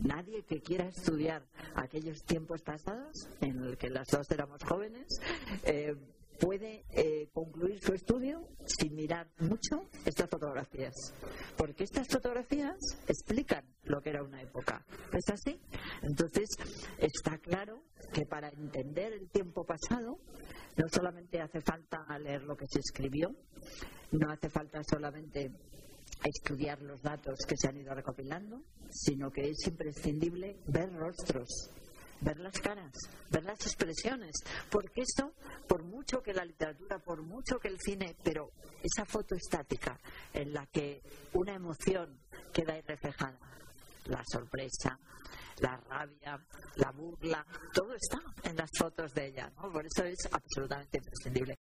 nadie que quiera estudiar aquellos tiempos pasados en el que las dos éramos jóvenes puede concluir su estudio sin mirar mucho estas fotografías, porque estas fotografías explican lo que era una época. ¿Es así? Entonces está claro que para entender el tiempo pasado no solamente hace falta leer lo que se escribió, no hace falta solamente estudiar los datos que se han ido recopilando, sino que es imprescindible ver rostros, ver las caras, ver las expresiones, porque eso, por mucho que la literatura, por mucho que el cine, pero esa foto estática en la que una emoción queda ahí reflejada, la sorpresa, la rabia, la burla, todo está en las fotos de ella, ¿no? Por eso es absolutamente imprescindible.